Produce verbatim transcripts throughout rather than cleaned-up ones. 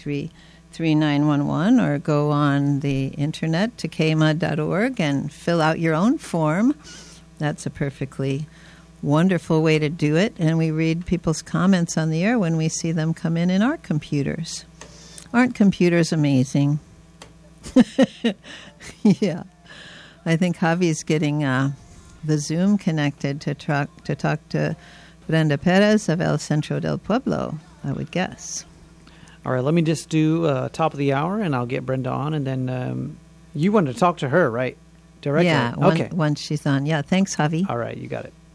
three three nine one one, or go on the internet to k mud dot org and fill out your own form. That's a perfectly wonderful way to do it, and we read people's comments on the air when we see them come in in our computers. Aren't computers amazing? Yeah. I think Javi's getting uh, the Zoom connected to talk, to talk to Brenda Perez of El Centro del Pueblo, I would guess. All right, let me just do uh, top of the hour, and I'll get Brenda on, and then um, you wanted to talk to her, right? Directly? Yeah, one, okay. once she's on. Yeah, thanks, Javi. All right, you got it.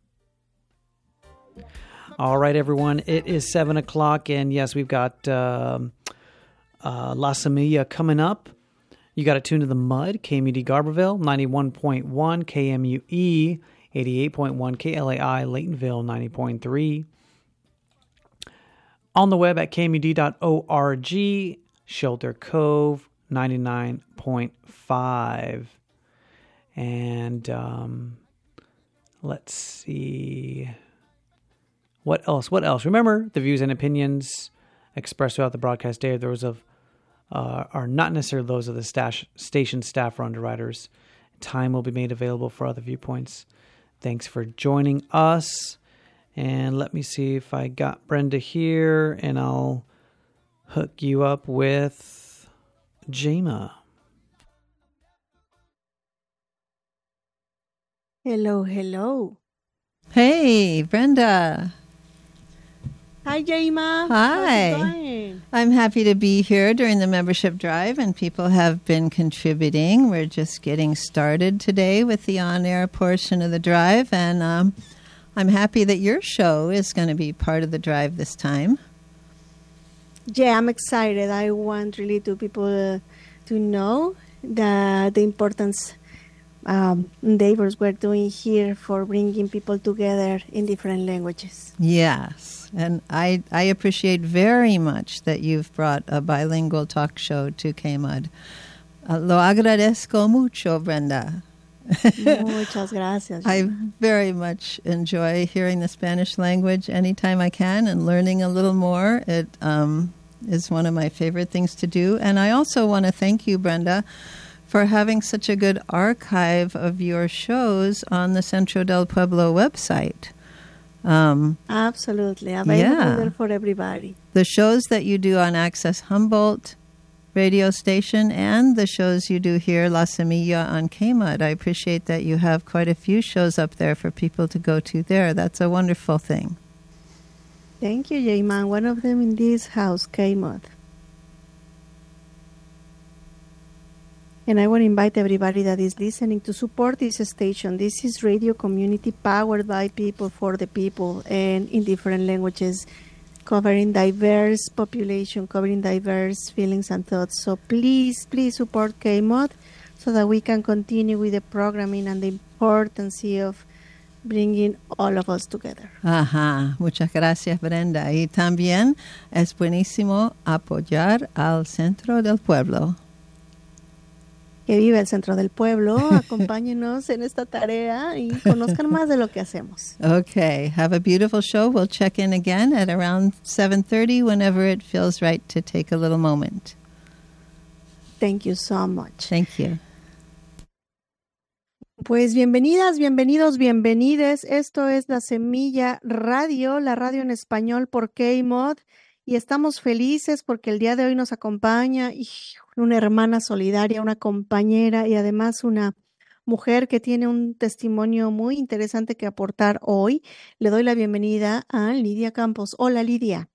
All right, everyone, it is seven o'clock, and yes, we've got um, uh, La Semilla coming up. You got it tuned to the Mud, K M U D Garberville, ninety-one point one, K M U E, eighty-eight point one, K L A I, Laytonville, ninety point three. On the web at k m u d dot org, Shelter Cove, ninety-nine point five. And um, let's see. What else? What else? Remember, the views and opinions expressed throughout the broadcast day are those of uh, are not necessarily those of the stash, station staff or underwriters. Time will be made available for other viewpoints. Thanks for joining us. And let me see if I got Brenda here, and I'll hook you up with Jema. Hello, hello. Hey, Brenda. Hi, Jema. Hi. How's it going? I'm happy to be here during the membership drive, and people have been contributing. We're just getting started today with the on-air portion of the drive, and um, I'm happy that your show is going to be part of the drive this time. Yeah, I'm excited. I want really to people uh, to know the the importance um, endeavors we're doing here for bringing people together in different languages. Yes. And I, I appreciate very much that you've brought a bilingual talk show to K M U D. Uh, lo agradezco mucho, Brenda. Muchas gracias. I very much enjoy hearing the Spanish language anytime I can and learning a little more. It um, is one of my favorite things to do. And I also want to thank you, Brenda, for having such a good archive of your shows on the Centro del Pueblo website. Um, Absolutely. Available yeah. there for everybody. The shows that you do on Access Humboldt radio station and the shows you do here, La Semilla, on K M U D. I appreciate that you have quite a few shows up there for people to go to there. That's a wonderful thing. Thank you, Jayman. One of them in this house, K M U D. And I want to invite everybody that is listening to support this station. This is radio community powered by people for the people and in different languages, covering diverse population, covering diverse feelings and thoughts. So please, please support K M U D so that we can continue with the programming and the importance of bringing all of us together. Ajá, muchas gracias, Brenda. Y también es buenísimo apoyar al Centro del Pueblo. Que vive el Centro del Pueblo. Acompáñenos en esta tarea y conozcan más de lo que hacemos. Okay, have a beautiful show. We'll check in again at around seven thirty whenever it feels right to take a little moment. Thank you so much. Thank you. Pues bienvenidas, bienvenidos, bienvenides. Esto es La Semilla Radio, la radio en español por K M U D. Y estamos felices porque el día de hoy nos acompaña una hermana solidaria, una compañera y además una mujer que tiene un testimonio muy interesante que aportar hoy. Le doy la bienvenida a Lidia Campos. Hola, Lidia.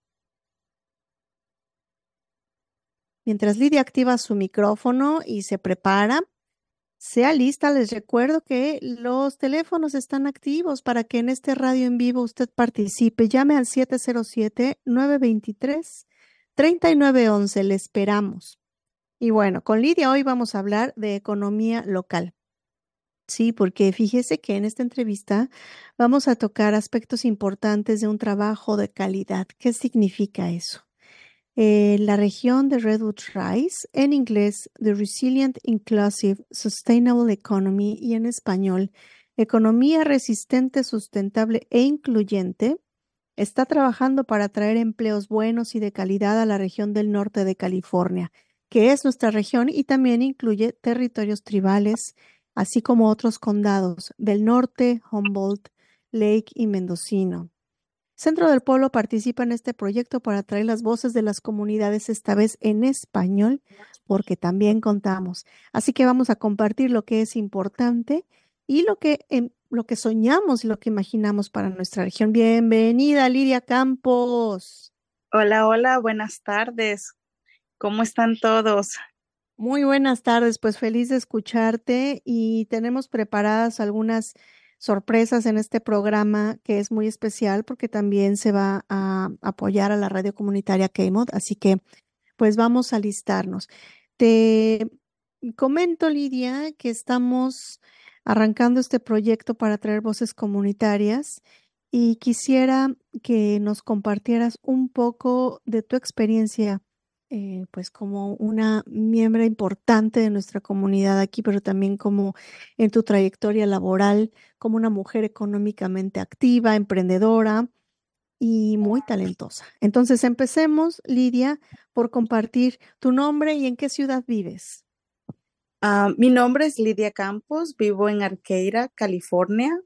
Mientras Lidia activa su micrófono y se prepara, sea lista, les recuerdo que los teléfonos están activos para que en este radio en vivo usted participe. Llame al siete cero siete, nueve dos tres, tres nueve uno uno. Le esperamos. Y bueno, con Lidia hoy vamos a hablar de economía local. Sí, porque fíjese que en esta entrevista vamos a tocar aspectos importantes de un trabajo de calidad. ¿Qué significa eso? Eh, la región de Redwood Rise, en inglés, The Resilient, Inclusive, Sustainable Economy, y en español, Economía Resistente, Sustentable e Incluyente, está trabajando para traer empleos buenos y de calidad a la región del norte de California, que es nuestra región y también incluye territorios tribales, así como otros condados del norte, Humboldt, Lake y Mendocino. Centro del Pueblo participa en este proyecto para traer las voces de las comunidades, esta vez en español, porque también contamos. Así que vamos a compartir lo que es importante y lo que, em, lo que soñamos y lo que imaginamos para nuestra región. Bienvenida, Lidia Campos. Hola, hola, buenas tardes. ¿Cómo están todos? Muy buenas tardes, pues feliz de escucharte y tenemos preparadas algunas sorpresas en este programa que es muy especial porque también se va a apoyar a la radio comunitaria K-Mod, así que pues vamos a listarnos. Te comento, Lidia, que estamos arrancando este proyecto para traer voces comunitarias y quisiera que nos compartieras un poco de tu experiencia, eh, pues como una miembro importante de nuestra comunidad aquí, pero también como en tu trayectoria laboral, como una mujer económicamente activa, emprendedora y muy talentosa. Entonces, empecemos, Lidia, por compartir tu nombre y en qué ciudad vives. Ah, mi nombre es Lidia Campos, vivo en Arqueira, California.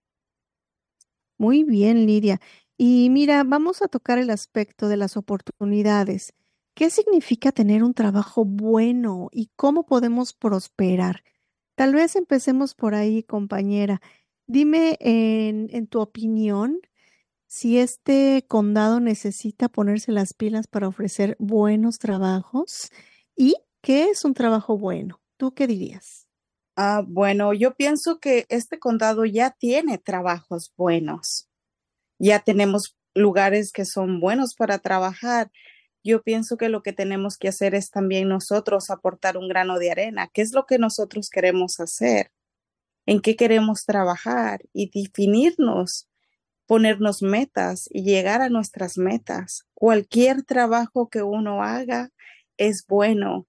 Muy bien, Lidia. Y mira, vamos a tocar el aspecto de las oportunidades. ¿Qué significa tener un trabajo bueno y cómo podemos prosperar? Tal vez empecemos por ahí, compañera. Dime en, en tu opinión si este condado necesita ponerse las pilas para ofrecer buenos trabajos y qué es un trabajo bueno. ¿Tú qué dirías? Ah, bueno, yo pienso que este condado ya tiene trabajos buenos. Ya tenemos lugares que son buenos para trabajar. Yo pienso que lo que tenemos que hacer es también nosotros aportar un grano de arena. ¿Qué es lo que nosotros queremos hacer? ¿En qué queremos trabajar? Y definirnos, ponernos metas y llegar a nuestras metas. Cualquier trabajo que uno haga es bueno.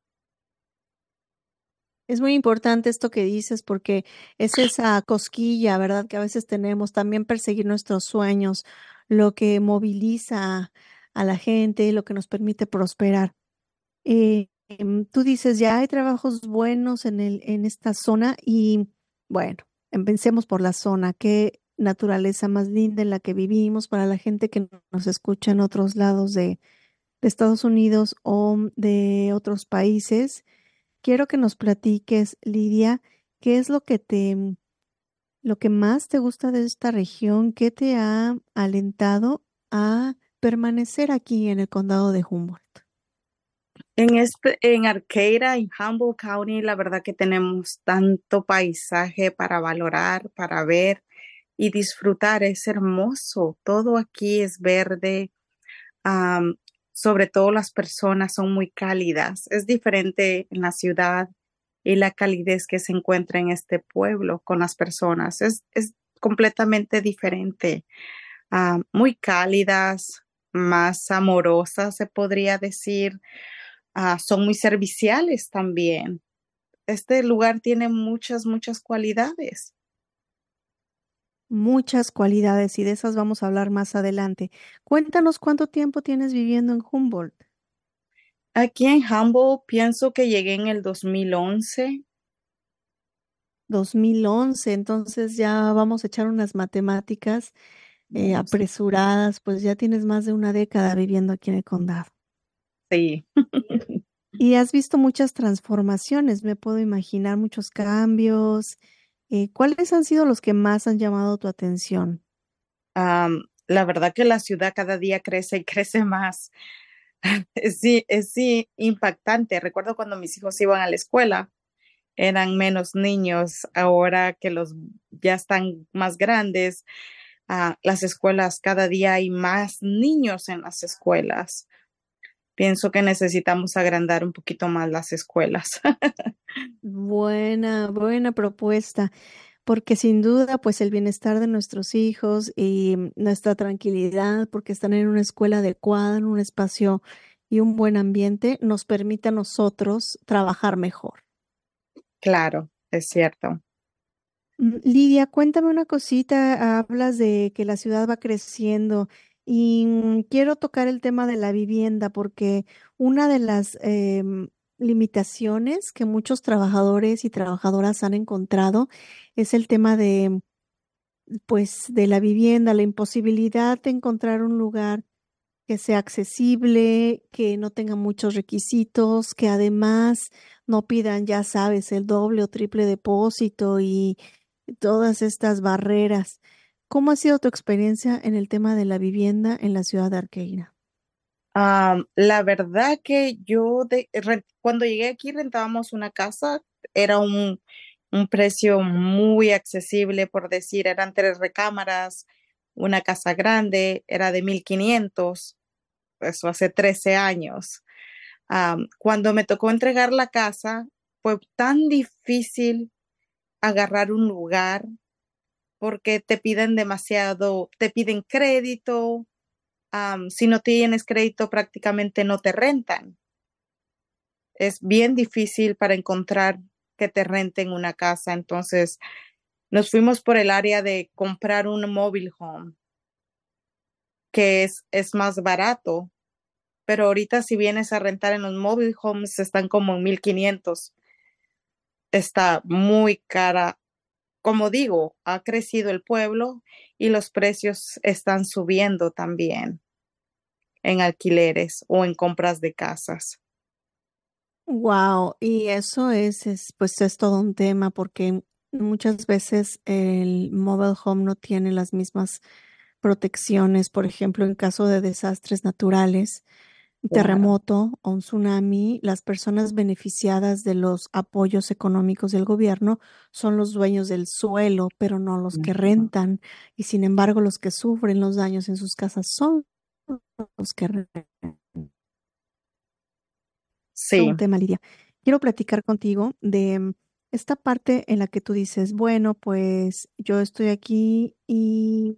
Es muy importante esto que dices porque es esa cosquilla, ¿verdad? Que a veces tenemos, también perseguir nuestros sueños, lo que moviliza a la gente, lo que nos permite prosperar. Eh, em, tú dices, ya hay trabajos buenos en el, en esta zona y bueno, empecemos por la zona. Qué naturaleza más linda en la que vivimos para la gente que nos escucha en otros lados de, de Estados Unidos o de otros países. Quiero que nos platiques, Lidia, qué es lo que te, lo que más te gusta de esta región, qué te ha alentado a permanecer aquí en el condado de Humboldt. En este, en Arcata, en Humboldt County, la verdad que tenemos tanto paisaje para valorar, para ver y disfrutar. Es hermoso. Todo aquí es verde. Am, sobre todo las personas son muy cálidas. Es diferente en la ciudad y la calidez que se encuentra en este pueblo con las personas. Es, es completamente diferente. Ah, muy cálidas, más amorosas, se podría decir. Ah, son muy serviciales también. Este lugar tiene muchas, muchas cualidades. Muchas cualidades y de esas vamos a hablar más adelante. Cuéntanos cuánto tiempo tienes viviendo en Humboldt. Aquí en Humboldt pienso que llegué en el dos mil once. dos mil once, entonces ya vamos a echar unas matemáticas eh, apresuradas, pues ya tienes más de una década viviendo aquí en el condado. Sí. Y has visto muchas transformaciones, me puedo imaginar muchos cambios. Eh, ¿cuáles han sido los que más han llamado tu atención? Um, la verdad que la ciudad cada día crece y crece más. Sí, es sí impactante. Recuerdo cuando mis hijos iban a la escuela, eran menos niños. Ahora que los ya están más grandes, uh, las escuelas, cada día hay más niños en las escuelas. Pienso que necesitamos agrandar un poquito más las escuelas. Buena, buena propuesta, porque sin duda, pues el bienestar de nuestros hijos y mm, nuestra tranquilidad, porque están en una escuela adecuada, en un espacio y un buen ambiente, nos permite a nosotros trabajar mejor. Claro, es cierto. Mm, Lidia, cuéntame una cosita, hablas de que la ciudad va creciendo Y mm, quiero tocar el tema de la vivienda porque una de las em, limitaciones que muchos trabajadores y trabajadoras han encontrado es el tema de, pues, de la vivienda, la imposibilidad de encontrar un lugar que sea accesible, que no tenga muchos requisitos, que además no pidan, ya sabes, el doble o triple depósito y todas estas barreras. ¿Cómo ha sido tu experiencia en el tema de la vivienda en la ciudad de Arqueira? Am, la verdad que yo de, re- cuando llegué aquí rentábamos una casa, era un, un precio muy accesible, por decir, eran tres recámaras, una casa grande, era de mil quinientos, eso hace trece años. Am, cuando me tocó entregar la casa, fue tan difícil agarrar un lugar porque te piden demasiado, te piden crédito. Am, si no tienes crédito, prácticamente no te rentan. Es bien difícil para encontrar que te renten una casa. Entonces, nos fuimos por el área de comprar un mobile home, que es, es más barato. Pero ahorita si vienes a rentar en los mobile homes, están como en mil quinientos. Está muy cara. Como digo, ha crecido el pueblo y los precios están subiendo también en alquileres o en compras de casas. Wow, y eso es, es, pues es todo un tema porque muchas veces el mobile home no tiene las mismas protecciones, por ejemplo, en caso de desastres naturales, un Claro. terremoto o un tsunami, las personas beneficiadas de los apoyos económicos del gobierno son los dueños del suelo, pero no los que Ujú. rentan. Y sin embargo, los que sufren los daños en sus casas son los que rentan. Sí, Un tema, Lidia. Quiero platicar contigo de mm, esta parte en la que tú dices, bueno, pues yo estoy aquí y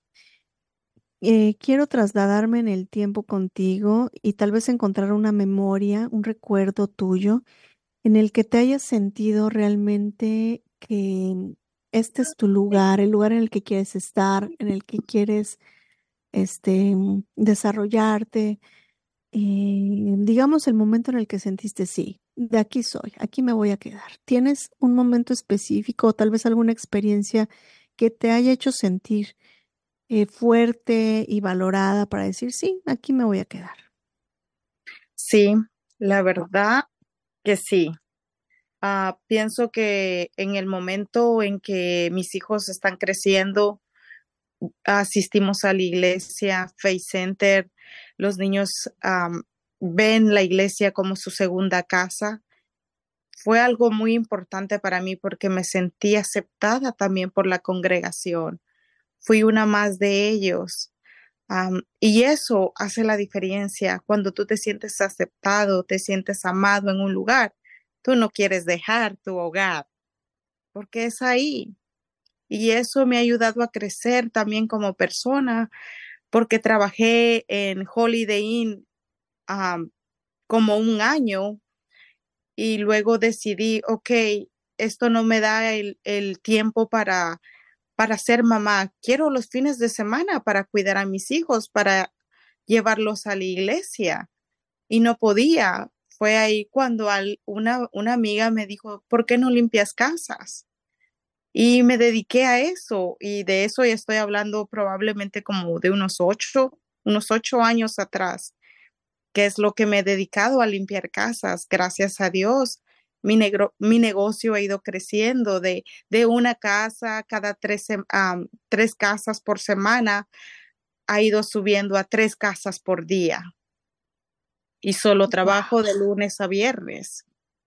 eh, quiero trasladarme en el tiempo contigo y tal vez encontrar una memoria, un recuerdo tuyo en el que te hayas sentido realmente que este es tu lugar, el lugar en el que quieres estar, en el que quieres este, mm, desarrollarte. Eh, digamos el momento en el que sentiste, sí, de aquí soy, aquí me voy a quedar. ¿Tienes un momento específico o tal vez alguna experiencia que te haya hecho sentir eh, fuerte y valorada para decir, sí, aquí me voy a quedar? sí, la verdad que sí. Ah, pienso que en el momento en que mis hijos están creciendo, asistimos a la iglesia, Faith Center, los niños am, ven la iglesia como su segunda casa. Fue algo muy importante para mí porque me sentí aceptada también por la congregación. Fui una más de ellos. Am, y eso hace la diferencia cuando tú te sientes aceptado, te sientes amado en un lugar. Tú no quieres dejar tu hogar porque es ahí. Y eso me ha ayudado a crecer también como persona porque trabajé en Holiday Inn am, como un año y luego decidí, ok, esto no me da el, el tiempo para, para ser mamá. Quiero los fines de semana para cuidar a mis hijos, para llevarlos a la iglesia. Y no podía. Fue ahí cuando al- una, una amiga me dijo, ¿por qué no limpias casas? Y me dediqué a eso. Y de eso ya estoy hablando probablemente como de unos ocho, unos ocho años atrás, que es lo que me he dedicado a limpiar casas. Gracias a Dios, mi, negro, mi negocio ha ido creciendo de, de una casa cada tres, sem- am, tres casas por semana, ha ido subiendo a tres casas por día. Y solo trabajo de lunes a viernes.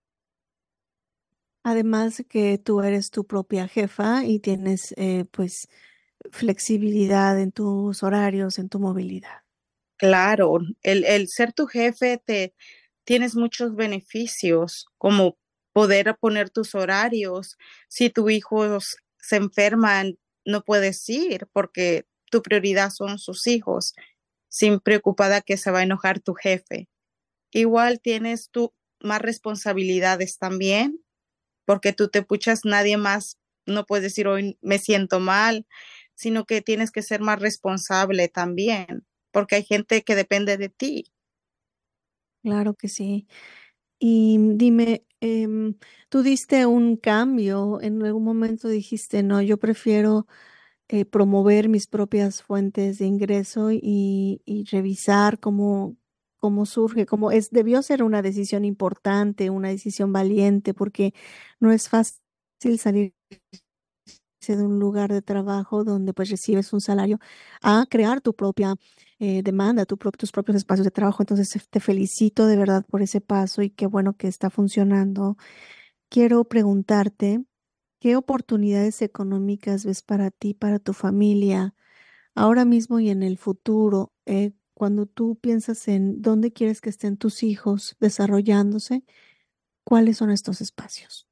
Además de que tú eres tu propia jefa y tienes eh, pues flexibilidad en tus horarios, en tu movilidad. Claro, el, el ser tu jefe te tienes muchos beneficios, como poder poner tus horarios. Si tu hijo s- se enferma, no puedes ir porque tu prioridad son sus hijos, sin preocupada que se va a enojar tu jefe. Igual tienes tú más responsabilidades también, porque tú te puchas, nadie más, no puedes decir hoy me siento mal, sino que tienes que ser más responsable también. porque hay gente que depende de ti. Claro que sí. Y dime, em, tú diste un cambio, en algún momento dijiste, no, yo prefiero eh, promover mis propias fuentes de ingreso y, y revisar cómo, cómo surge, cómo es, debió ser una decisión importante, una decisión valiente, porque no es fácil salir de un lugar de trabajo donde pues recibes un salario a crear tu propia eh, demanda, tu pro- tus propios espacios de trabajo. Entonces, eh, te felicito de verdad por ese paso y qué bueno que está funcionando. Quiero preguntarte, ¿qué oportunidades económicas ves para ti, para tu familia, ahora mismo y en el futuro? Eh, cuando tú piensas en dónde quieres que estén tus hijos desarrollándose, ¿cuáles son estos espacios?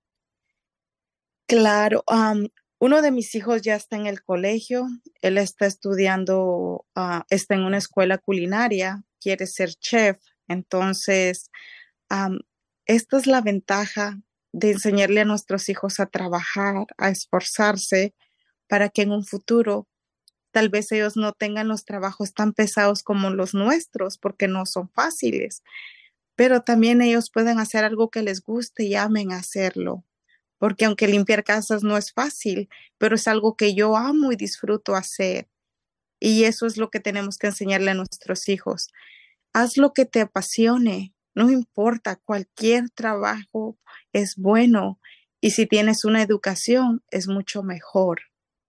Claro, am, uno de mis hijos ya está en el colegio, él está estudiando, ah, está en una escuela culinaria, quiere ser chef, entonces am, esta es la ventaja de enseñarle a nuestros hijos a trabajar, a esforzarse, para que en un futuro tal vez ellos no tengan los trabajos tan pesados como los nuestros, porque no son fáciles, pero también ellos pueden hacer algo que les guste y amen hacerlo, porque aunque limpiar casas no es fácil, pero es algo que yo amo y disfruto hacer. Y eso es lo que tenemos que enseñarle a nuestros hijos. Haz lo que te apasione, no importa, cualquier trabajo es bueno y si tienes una educación es mucho mejor.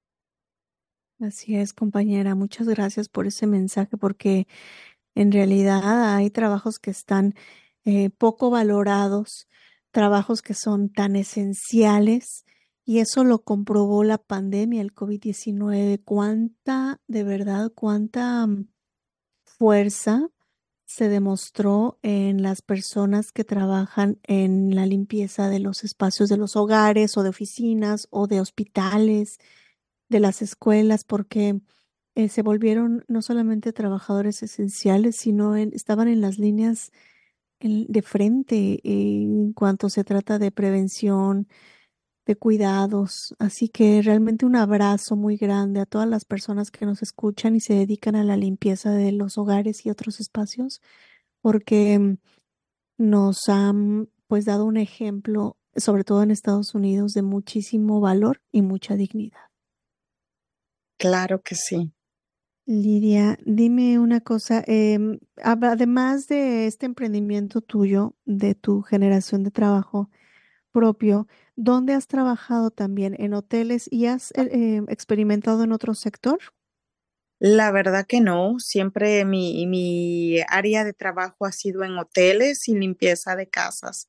Así es, compañera. Muchas gracias por ese mensaje, porque en realidad hay trabajos que están eh, poco valorados, trabajos que son tan esenciales, y eso lo comprobó la pandemia, el COVID diecinueve. Cuánta, de verdad, cuánta mm, fuerza se demostró en las personas que trabajan en la limpieza de los espacios de los hogares o de oficinas o de hospitales, de las escuelas, porque eh, se volvieron no solamente trabajadores esenciales, sino en- estaban en las líneas en- de frente eh, en cuanto se trata de prevención, de cuidados. Así que realmente un abrazo muy grande a todas las personas que nos escuchan y se dedican a la limpieza de los hogares y otros espacios, porque mm, nos han pues dado un ejemplo, sobre todo en Estados Unidos, de muchísimo valor y mucha dignidad. Claro que sí. Lidia, dime una cosa, em, ab- además de este emprendimiento tuyo, de tu generación de trabajo propio, ¿dónde has trabajado también? ¿En hoteles y has eh, em, experimentado en otro sector? La verdad que no, siempre mi, mi área de trabajo ha sido en hoteles y limpieza de casas.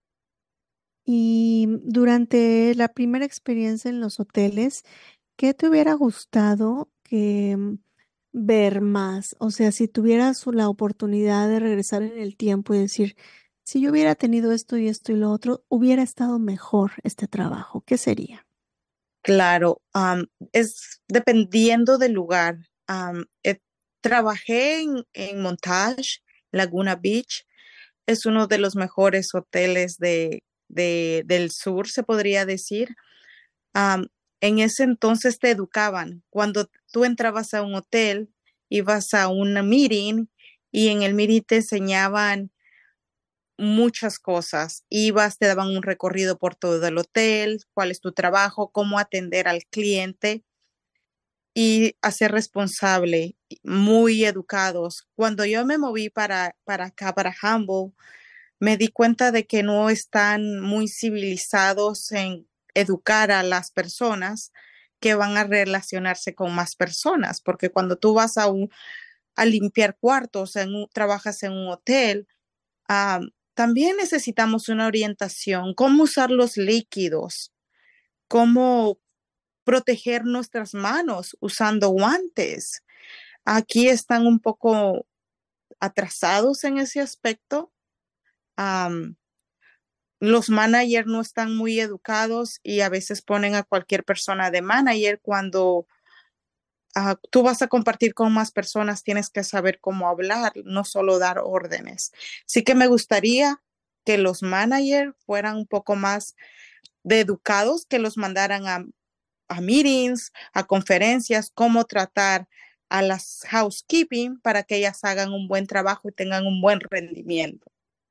Y durante la primera experiencia en los hoteles, ¿qué te hubiera gustado que mm, ver más? O sea, si tuvieras la oportunidad de regresar en el tiempo y decir, si yo hubiera tenido esto y esto y lo otro, hubiera estado mejor este trabajo, ¿qué sería? Claro, am, es dependiendo del lugar. Am, eh, trabajé en, en Montage, Laguna Beach. Es uno de los mejores hoteles de, de- del sur, se podría decir. Am, en ese entonces te educaban. Cuando tú entrabas a un hotel, ibas a un meeting y en el meeting te enseñaban muchas cosas. Ibas, te daban un recorrido por todo el hotel, cuál es tu trabajo, cómo atender al cliente y a ser responsable, muy educados. Cuando yo me moví para, para acá, para Humble, me di cuenta de que no están muy civilizados en educar a las personas que van a relacionarse con más personas, porque cuando tú vas a, un, a limpiar cuartos, en un, trabajas en un hotel, ah, también necesitamos una orientación, cómo usar los líquidos, cómo proteger nuestras manos usando guantes. Aquí están un poco atrasados en ese aspecto. Um, los managers no están muy educados y a veces ponen a cualquier persona de manager cuando uh, tú vas a compartir con más personas, tienes que saber cómo hablar, no solo dar órdenes. Sí que me gustaría que los managers fueran un poco más de educados, que los mandaran a, a meetings, a conferencias, cómo tratar a las housekeeping para que ellas hagan un buen trabajo y tengan un buen rendimiento.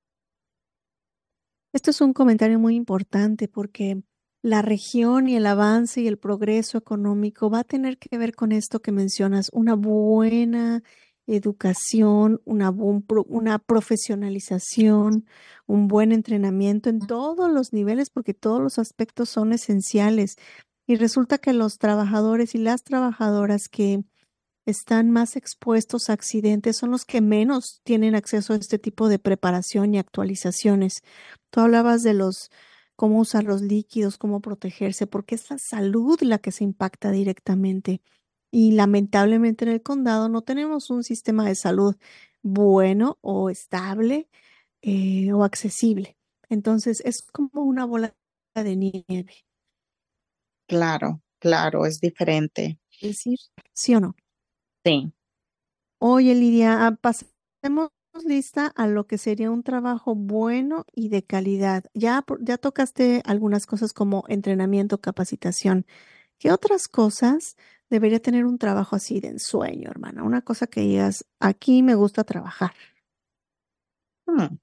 Esto es un comentario muy importante porque la región y el avance y el progreso económico va a tener que ver con esto que mencionas, una buena educación, una, buen pro- una profesionalización, un buen entrenamiento en todos los niveles porque todos los aspectos son esenciales. Y resulta que los trabajadores y las trabajadoras que están más expuestos a accidentes son los que menos tienen acceso a este tipo de preparación y actualizaciones. Tú hablabas de los cómo usar los líquidos, cómo protegerse, porque es la salud la que se impacta directamente. Y lamentablemente en el condado no tenemos un sistema de salud bueno o estable eh, o accesible. Entonces es como una bola de nieve. Claro, claro, es diferente. Es decir, ¿sí o no? Sí. Oye, Lidia, ah, pasemos lista a lo que sería un trabajo bueno y de calidad. Ya, por- ya tocaste algunas cosas como entrenamiento, capacitación. ¿Qué otras cosas debería tener un trabajo así de ensueño, hermana? Una cosa que digas, aquí me gusta trabajar. Hmm.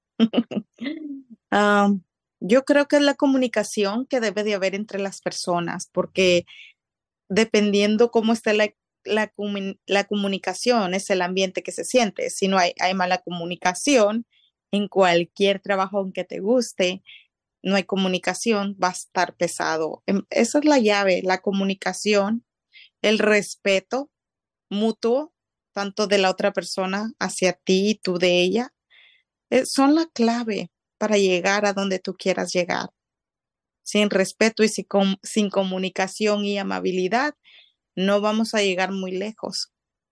Um, yo creo que es la comunicación que debe de haber entre las personas, porque dependiendo cómo esté la, la, comun- la comunicación, es el ambiente que se siente. Si no hay, hay mala comunicación en cualquier trabajo, aunque te guste, no hay comunicación, va a estar pesado. Em, Esa es la llave, la comunicación, el respeto mutuo, tanto de la otra persona hacia ti y tú de ella, eh, son la clave para llegar a donde tú quieras llegar. Sin respeto y sin, com- sin comunicación y amabilidad, no vamos a llegar muy lejos.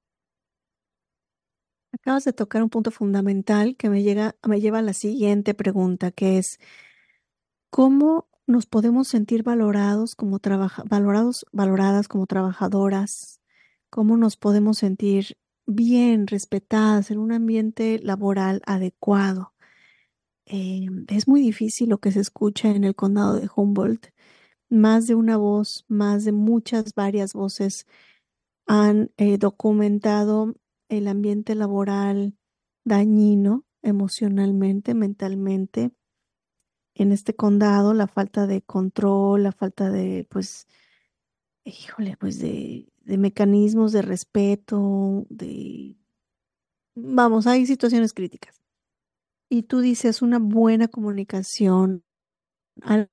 Acabas de tocar un punto fundamental que me llega, me lleva a la siguiente pregunta, que es, ¿cómo nos podemos sentir valorados como trabaja, valorados, valoradas como trabajadoras? ¿Cómo nos podemos sentir bien, respetadas en un ambiente laboral adecuado? Eh, es muy difícil lo que se escucha en el condado de Humboldt. Más de una voz, más de muchas, varias voces han eh, documentado el ambiente laboral dañino emocionalmente, mentalmente en este condado, la falta de control, la falta de, pues, híjole, pues de, de mecanismos de respeto, de, vamos, hay situaciones críticas. Y tú dices una buena comunicación, algo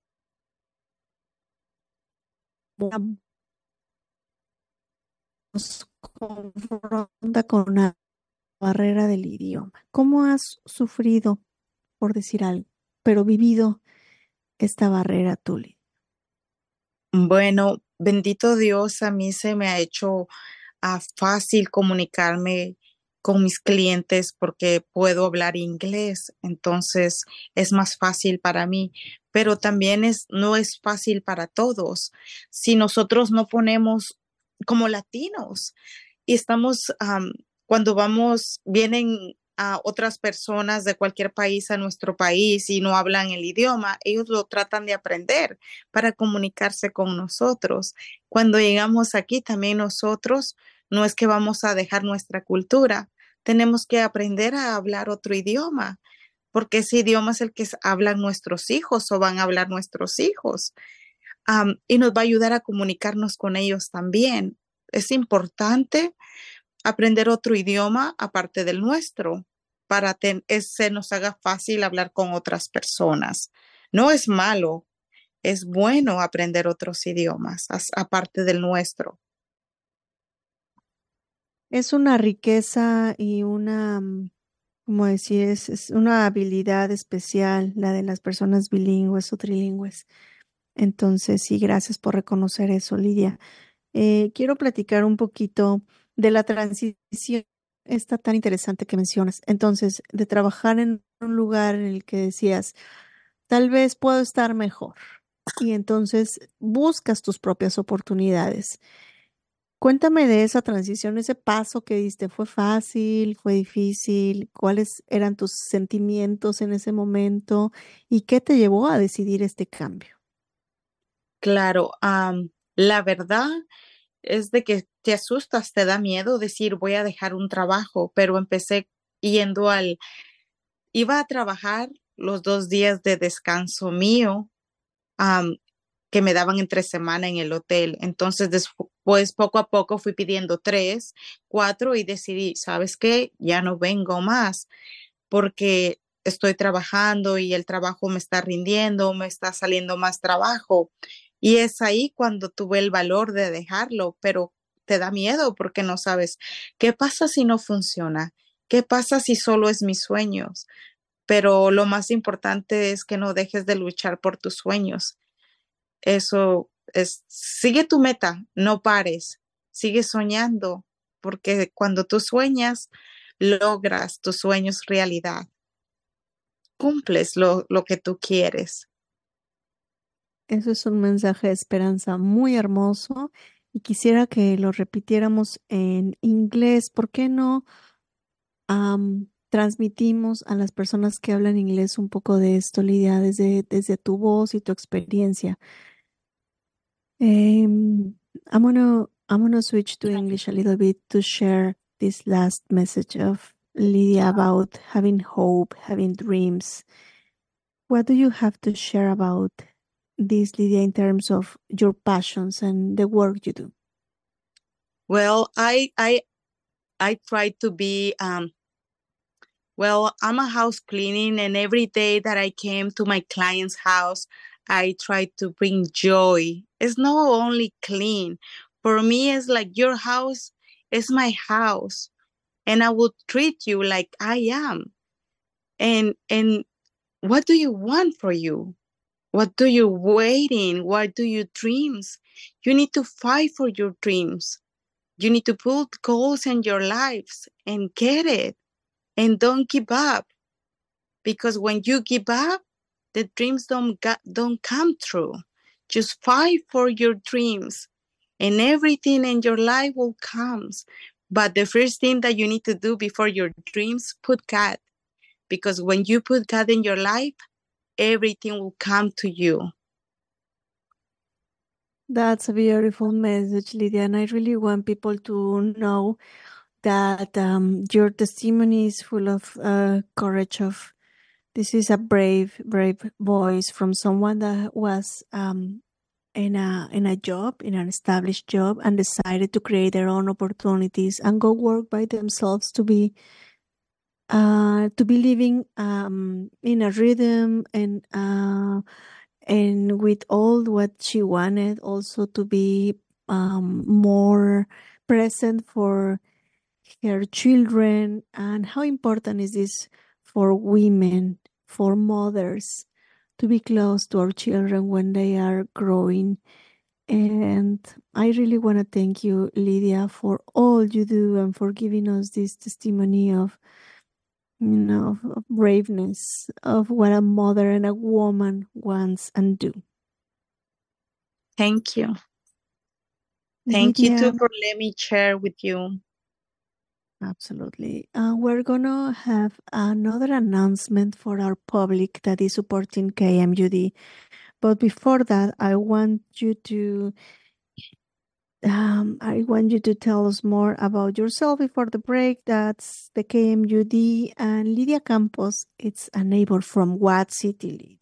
nos confronta con una barrera del idioma. ¿Cómo has sufrido, por decir algo, pero vivido esta barrera, Tuli? Bueno, bendito Dios, a mí se me ha hecho ah, fácil comunicarme con mis clientes porque puedo hablar inglés, entonces es más fácil para mí, pero también es, no es fácil para todos. Si nosotros no ponemos como latinos y estamos, am, cuando vamos, vienen a otras personas de cualquier país a nuestro país y no hablan el idioma, ellos lo tratan de aprender para comunicarse con nosotros. Cuando llegamos aquí, también nosotros no es que vamos a dejar nuestra cultura, tenemos que aprender a hablar otro idioma, porque ese idioma es el que hablan nuestros hijos o van a hablar nuestros hijos. Um, y nos va a ayudar a comunicarnos con ellos también. Es importante aprender otro idioma aparte del nuestro para que se nos haga fácil hablar con otras personas. No es malo, es bueno aprender otros idiomas as, aparte del nuestro. Es una riqueza y una, mm, como decir, es, es una habilidad especial la de las personas bilingües o trilingües. Entonces, sí, gracias por reconocer eso, Lidia. Eh, quiero platicar un poquito de la transición esta tan interesante que mencionas. Entonces, de trabajar en un lugar en el que decías, tal vez puedo estar mejor. Y entonces buscas tus propias oportunidades. Cuéntame de esa transición, ese paso que diste. ¿Fue fácil? ¿Fue difícil? ¿Cuáles eran tus sentimientos en ese momento? ¿Y qué te llevó a decidir este cambio? Claro, um, la verdad, es de que te asustas, te da miedo decir voy a dejar un trabajo, pero empecé yendo al, iba a trabajar los dos días de descanso mío um, que me daban entre semana en el hotel. Entonces después poco a poco fui pidiendo tres, cuatro y decidí, ¿sabes qué? Ya no vengo más porque estoy trabajando y el trabajo me está rindiendo, me está saliendo más trabajo. Y es ahí cuando tuve el valor de dejarlo, pero te da miedo porque no sabes qué pasa si no funciona, qué pasa si solo es mis sueños. Pero lo más importante es que no dejes de luchar por tus sueños. Eso es, sigue tu meta, no pares, sigue soñando, porque cuando tú sueñas, logras tus sueños realidad, cumples lo, lo que tú quieres. Eso es un mensaje de esperanza muy hermoso y quisiera que lo repitiéramos en inglés. ¿Por qué no am, transmitimos a las personas que hablan inglés un poco de esto, Lidia, desde, desde tu voz y tu experiencia? Um, I'm gonna I'm gonna switch to English a little bit to share this last message of Lydia about having hope, having dreams. What do you have to share about this, Lydia, in terms of your passions and the work you do? Well, I I I try to be um well, I'm a house cleaning, and every day that I came to my client's house, I try to bring joy. It's not only clean. For me, it's like your house is my house, and I will treat you like I am. And and what do you want for you? What do you waiting? What do you dreams? You need to fight for your dreams. You need to put goals in your lives and get it. And don't give up. Because when you give up, the dreams don't, ga- don't come true. Just fight for your dreams and everything in your life will come. But the first thing that you need to do before your dreams, put God. Because when you put God in your life, everything will come to you. That's a beautiful message, Lydia, and I really want people to know that um, your testimony is full of uh, courage. Of this is a brave, brave voice from someone that was um, in a in a job, in an established job, and decided to create their own opportunities and go work by themselves to be uh, to be living um, in a rhythm and. Uh, and with all what she wanted, also to be um, more present for her children. And how important is this for women, for mothers, to be close to our children when they are growing? And I really want to thank you, Lydia, for all you do and for giving us this testimony of you know, of, of braveness, of what a mother and a woman wants and do. Thank you. Thank Lydia, you too for letting me share with you. Absolutely. Uh, we're going to have another announcement for our public that is supporting K M U D. But before that, I want you to Um, I want you to tell us more about yourself before the break. That's the K M U D and Lydia Campos. It's a neighbor from what city?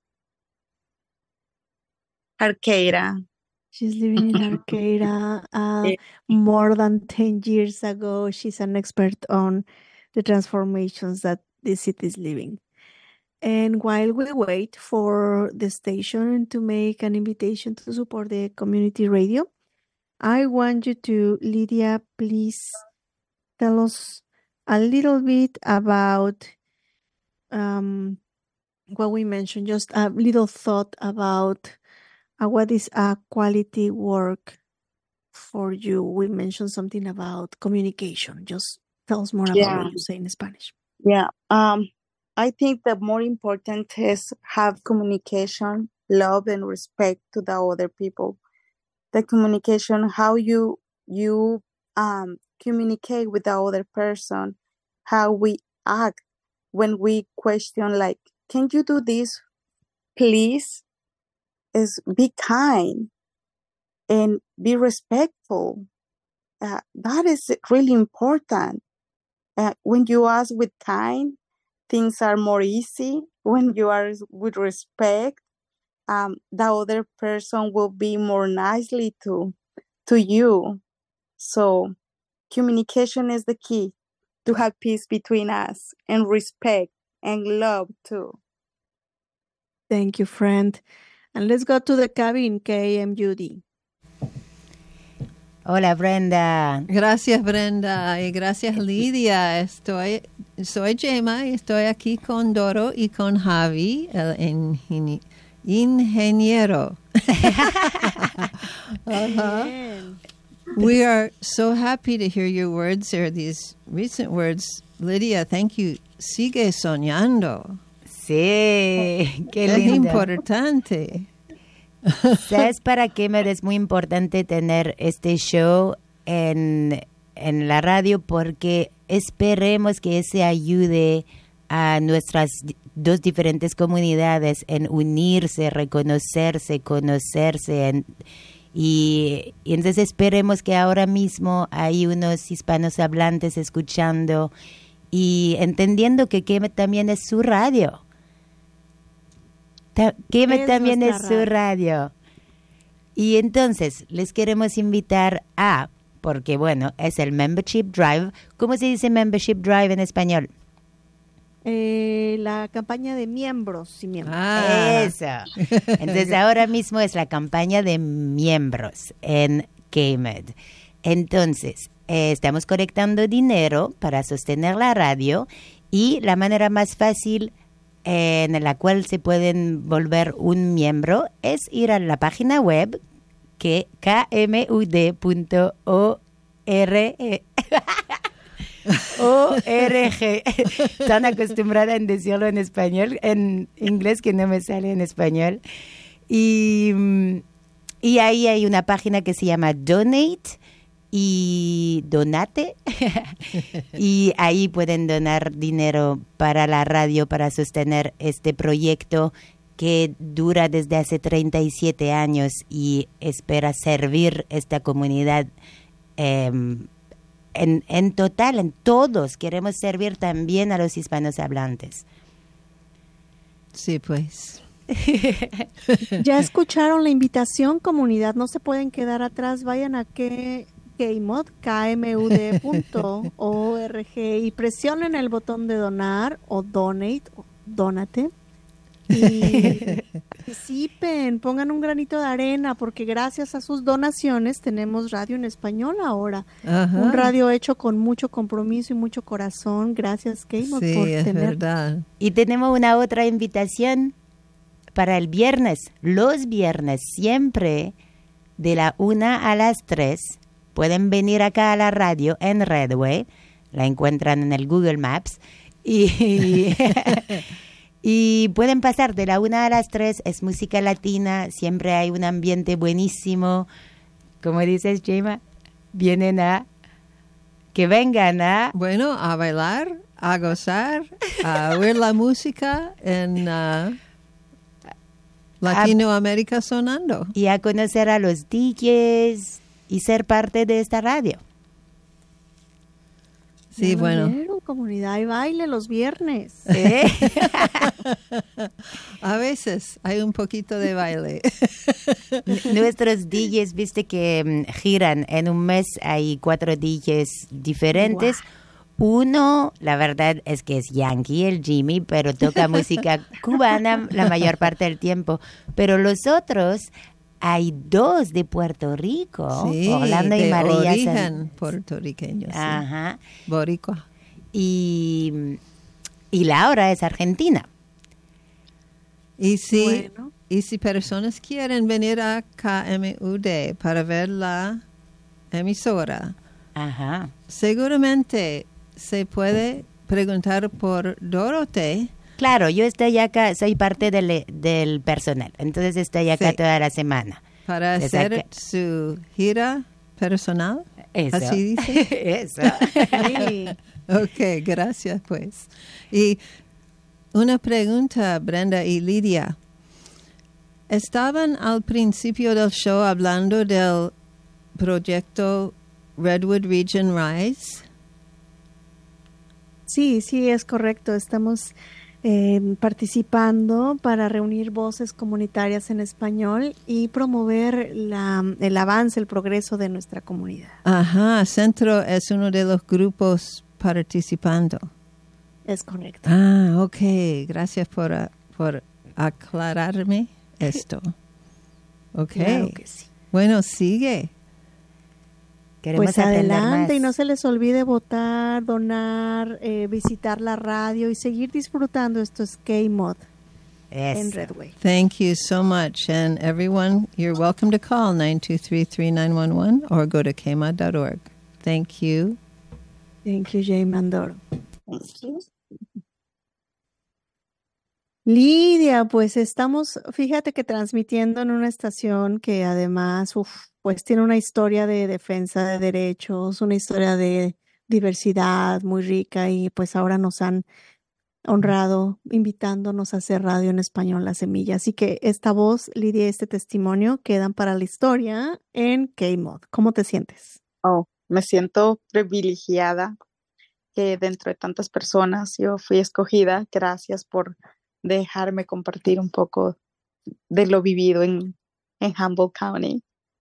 Arqueira. She's living in Arqueira. Uh, more than ten years ago, she's an expert on the transformations that the city is living. And while we wait for the station to make an invitation to support the community radio, I want you to, Lydia, please tell us a little bit about um, what we mentioned, just a little thought about uh, what is a quality work for you. We mentioned something about communication. Just tell us more Yeah. about what you say in Spanish. Yeah. Um, I think the more important is have communication, love, and respect to the other people. The communication, how you you um, communicate with the other person, how we act when we question, like, can you do this, please? Is be kind. and be respectful. Uh, that is really important. Uh, when you ask with kind, things are more easy. When you are with respect, um, the other person will be more nicely to, to you. So communication is the key to have peace between us, and respect and love too. Thank you, friend. And let's go to the cabin, K M U D. Hola, Brenda. Gracias, Brenda, y gracias, Lidia. Estoy, soy Gemma y estoy aquí con Doro y con Javi, el ingeni- ingeniero. uh-huh. We are so happy to hear your words or these recent words. Lydia, thank you. Sigue soñando. Sí, qué Es lindo. importante. ¿Sabes para qué me es muy importante tener este show en, en la radio? Porque esperemos que ese ayude a nuestras dos diferentes comunidades en unirse, reconocerse, conocerse. En, y, y entonces esperemos que ahora mismo hay unos hispanos hablantes escuchando y entendiendo que Kemet también es su radio. Kemet Es también es nuestra su radio. Y entonces les queremos invitar a, porque bueno, es el Membership Drive. ¿Cómo se dice Membership Drive en español? Eh, la campaña de miembros y miembros. Ah. Eso. Entonces ahora mismo es la campaña de miembros en Kemet. Entonces, eh, estamos colectando dinero para sostener la radio y la manera más fácil en la cual se pueden volver un miembro es ir a la página web que k m u d punto org. O R G. Tan acostumbrada en decirlo en español, en inglés que no me sale en español. Y, y ahí hay una página que se llama Donate y Donate. Y ahí pueden donar dinero para la radio, para sostener este proyecto que dura desde hace treinta y siete años y espera servir esta comunidad eh, en, en total, en todos. Queremos servir también a los hispanos hablantes. Sí, pues. Ya escucharon la invitación, comunidad. No se pueden quedar atrás. Vayan a que Kmod, k m u d punto org y presionen el botón de donar o donate, o donate. Y participen, pongan un granito de arena, porque gracias a sus donaciones tenemos radio en español ahora. Ajá. Un radio hecho con mucho compromiso y mucho corazón. Gracias, Kmod, Sí, por es tener. verdad. Y tenemos una otra invitación para el viernes. Los viernes siempre de la una a las tres pueden venir acá a la radio en Redway. La encuentran en el Google Maps. Y, y pueden pasar de la una a las tres. Es música latina. Siempre hay un ambiente buenísimo. Como dices, Gemma, vienen a... Que vengan a... Bueno, a bailar, a gozar, a oír la música en uh, Latinoamérica sonando. Y a conocer a los D Js y ser parte de esta radio. Sí, Ya lo bueno. vieron, comunidad y baile los viernes. ¿Eh? A veces hay un poquito de baile. Nuestros D Js, viste que um, giran. En un mes hay cuatro D Js diferentes. Wow. Uno, la verdad es que es yankee, el Jimmy, pero toca música cubana la mayor parte del tiempo. Pero los otros, hay dos de Puerto Rico, Sí, Orlando de y María. origen San... puertorriqueño. Sí. Ajá. Boricua. Y, y Laura es argentina. Y si, Bueno. y si personas quieren venir a K M U D para ver la emisora, Ajá. seguramente se puede preguntar por Dorote. Claro, yo estoy acá, soy parte del, del personal, entonces estoy acá Sí. toda la semana. Para Desde hacer acá. su gira personal. Eso. ¿Así dice? Eso. Sí. Ok, gracias pues. Y una pregunta, Brenda y Lidia. estaban al principio del show hablando del proyecto Redwood Region Rise. Sí, sí, es correcto. Estamos eh, participando para reunir voces comunitarias en español y promover la, el avance, el progreso de nuestra comunidad. Ajá, Centro es uno de los grupos participando. Es correcto. Ah, ok. Gracias por, uh, por aclararme esto. Ok. Claro que sí. Bueno, sigue. Queremos Pues aprender adelante más. y no se les olvide votar, donar, eh, visitar la radio y seguir disfrutando. Esto es K-Mod en Eso. Redway. Thank you so much. And everyone, you're welcome to call nine two three, three nine one one or go to k mod dot org. Thank you. Thank you, Jay Mandoro. Thank you. Lidia, pues estamos, fíjate que transmitiendo en una estación que además, uf, pues tiene una historia de defensa de derechos, una historia de diversidad muy rica y pues ahora nos han honrado invitándonos a hacer radio en español La Semilla. Así que esta voz, Lidia, y este testimonio quedan para la historia en K-Mod. ¿Cómo te sientes? Oh, me siento privilegiada que dentro de tantas personas yo fui escogida. Gracias por dejarme compartir un poco de lo vivido en, en Humboldt County.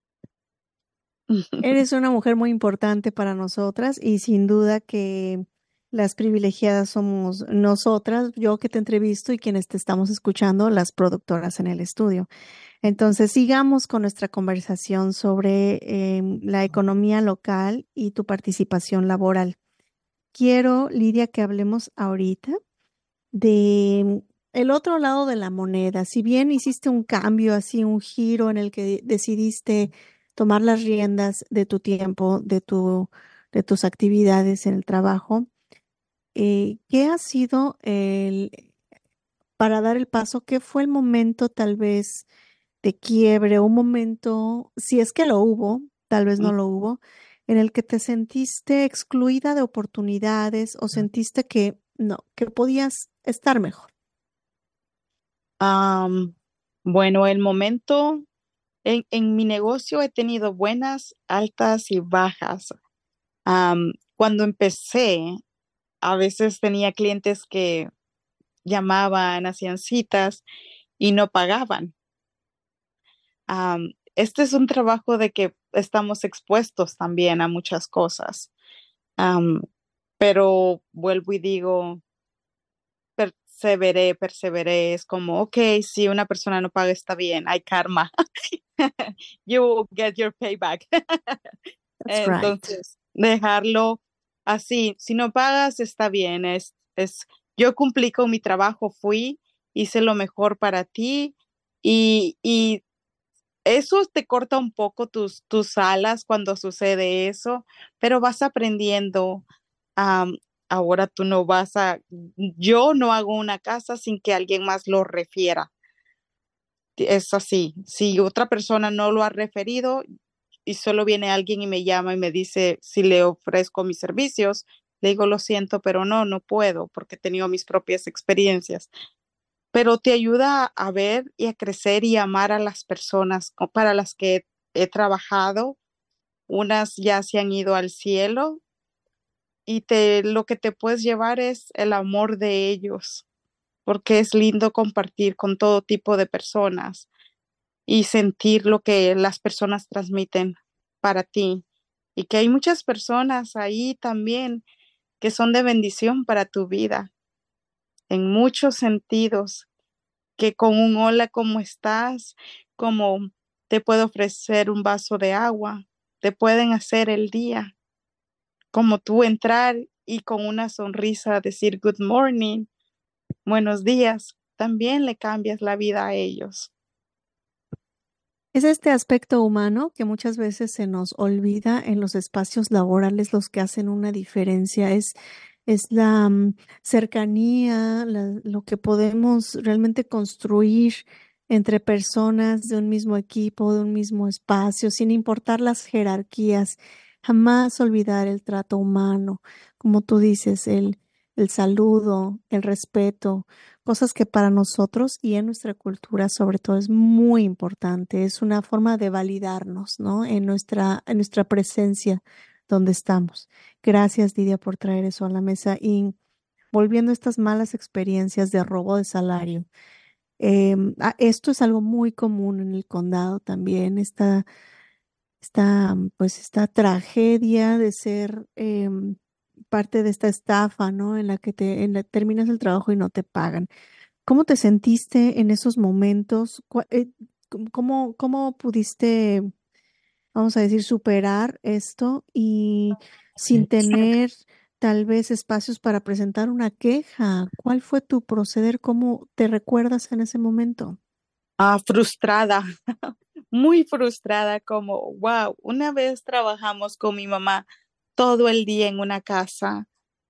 Eres una mujer muy importante para nosotras y sin duda que las privilegiadas somos nosotras, yo que te entrevisto y quienes te estamos escuchando, las productoras en el estudio. Entonces, sigamos con nuestra conversación sobre eh, la economía local y tu participación laboral. Quiero, Lidia, que hablemos ahorita de el otro lado de la moneda. Si bien hiciste un cambio, así un giro en el que decidiste tomar las riendas de tu tiempo, de tu, de tus actividades en el trabajo, eh, ¿qué ha sido el, para dar el paso? ¿Qué fue el momento tal vez de quiebre, un momento, si es que lo hubo, tal vez no lo hubo, en el que te sentiste excluida de oportunidades o sentiste que no, que podías estar mejor? Um, bueno, el momento en, en mi negocio he tenido buenas, altas y bajas. Um, cuando empecé, a veces tenía clientes que llamaban, hacían citas y no pagaban. Um, este es un trabajo de que estamos expuestos también a muchas cosas. Um, pero vuelvo y digo, perseveré, perseveré. Es como, ok, si una persona no paga, está bien, hay karma. You will get your payback. That's Entonces, right. Dejarlo así. Si no pagas, está bien. Es, es, yo cumplí con mi trabajo, fui, hice lo mejor para ti y, y eso te corta un poco tus, tus alas cuando sucede eso, pero vas aprendiendo. Um, ahora tú no vas a, yo no hago una casa sin que alguien más lo refiera. Es así. Si otra persona no lo ha referido y solo viene alguien y me llama y me dice si le ofrezco mis servicios, le digo lo siento, pero no, no puedo porque he tenido mis propias experiencias. Pero te ayuda a ver y a crecer y amar a las personas para las que he, he trabajado. Unas ya se han ido al cielo y te, lo que te puedes llevar es el amor de ellos, porque es lindo compartir con todo tipo de personas y sentir lo que las personas transmiten para ti. Y que hay muchas personas ahí también que son de bendición para tu vida, en muchos sentidos, que con un hola, ¿cómo estás? Como te puedo ofrecer un vaso de agua, te pueden hacer el día, como tú entrar y con una sonrisa decir good morning, buenos días, también le cambias la vida a ellos. Es este aspecto humano que muchas veces se nos olvida en los espacios laborales, los que hacen una diferencia. Es, es la um, cercanía, la, lo que podemos realmente construir entre personas de un mismo equipo, de un mismo espacio, sin importar las jerarquías. Jamás olvidar el trato humano, como tú dices, el, el saludo, el respeto, cosas que para nosotros y en nuestra cultura sobre todo es muy importante. Es una forma de validarnos, ¿no? En nuestra, en nuestra presencia donde estamos. Gracias, Lidia, por traer eso a la mesa. Y volviendo a estas malas experiencias de robo de salario, eh, ah, esto es algo muy común en el condado también. Esta, esta, pues, esta tragedia de ser em, parte de esta estafa, ¿no? En la que te, en la- terminas el trabajo y no te pagan. ¿Cómo te sentiste en esos momentos? Cua- eh, ¿Cómo, cómo cómo pudiste, vamos a decir, superar esto y sin tener tal vez espacios para presentar una queja? ¿Cuál fue tu proceder? ¿Cómo te recuerdas en ese momento? Ah, frustrada, muy frustrada, como, wow, una vez trabajamos con mi mamá todo el día en una casa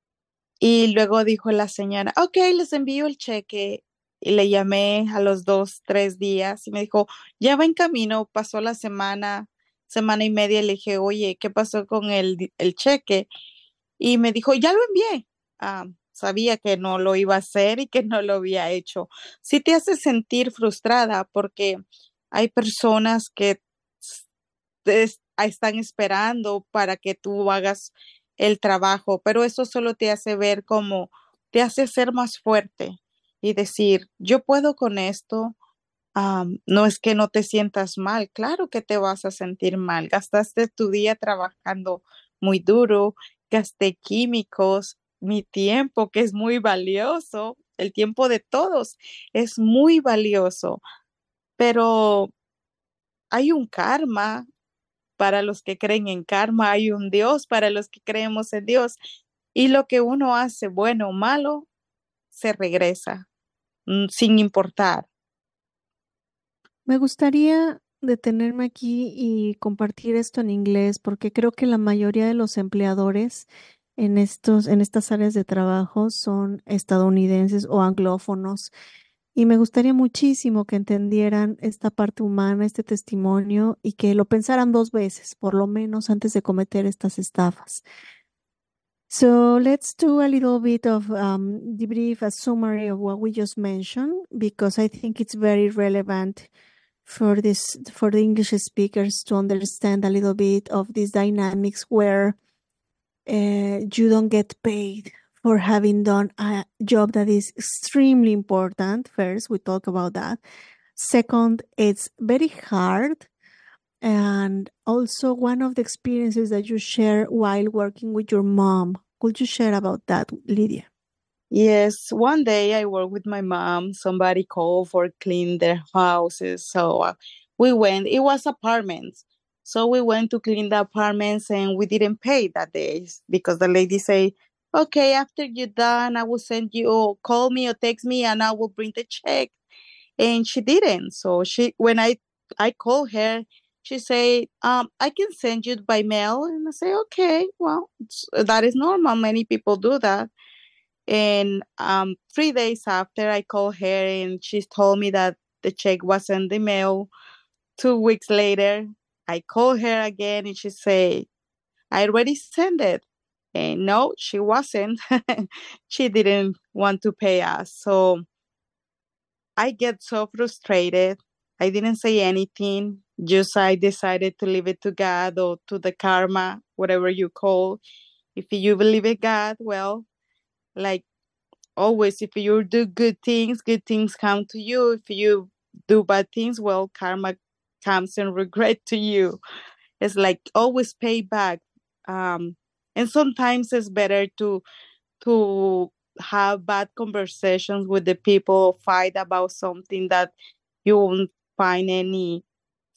y luego dijo la señora, ok, les envío el cheque y le llamé a los dos, tres días y me dijo, ya va en camino, pasó la semana, semana y media y le dije, oye, ¿qué pasó con el, di- el cheque? Y me dijo, ya lo envié. Ah, sabía que no lo iba a hacer y que no lo había hecho. Sí te hace sentir frustrada porque hay personas que te es- están esperando para que tú hagas el trabajo, pero eso solo te hace ver como, te hace ser más fuerte y decir, yo puedo con esto. Am, no es que no te sientas mal, claro que te vas a sentir mal. Gastaste tu día trabajando muy duro, gasté químicos, mi tiempo que es muy valioso, el tiempo de todos es muy valioso, pero hay un karma para los que creen en karma, hay un Dios para los que creemos en Dios y lo que uno hace, bueno o malo, se regresa, mm, sin importar. Me gustaría detenerme aquí y compartir esto en inglés porque creo que la mayoría de los empleadores en estos, en estas áreas de trabajo son estadounidenses o anglófonos. Y me gustaría muchísimo que entendieran esta parte humana, este testimonio, y que lo pensaran dos veces, por lo menos antes de cometer estas estafas. So let's do a little bit of um, debrief, a summary of what we just mentioned, because I think it's very relevant for this for the English speakers to understand a little bit of these dynamics where uh, you don't get paid for having done a job that is extremely important. First, we talk about that. Second, it's very hard. And also, one of the experiences that you share while working with your mom. Could you share about that, Lydia? Yes, one day I worked with my mom. Somebody called for clean their houses. So uh, we went, it was apartments. So we went to clean the apartments and we didn't pay that day because the lady say, okay, after you're done, I will send you, or call me or text me and I will bring the check. And she didn't. So she, when I, I called her, she say, um, I can send you by mail. And I say, okay, well, that is normal. Many people do that. And um, three days after, I called her and she told me that the check was in the mail. Two weeks later, I called her again and she said, I already sent it. And no, she wasn't. She didn't want to pay us. So I get so frustrated. I didn't say anything. Just I decided to leave it to God or to the karma, whatever you call. If you believe in God, well, like always, if you do good things, good things come to you. If you do bad things, well, karma comes and regret to you. It's like always pay back. Um, and sometimes it's better to to have bad conversations with the people, fight about something that you won't find any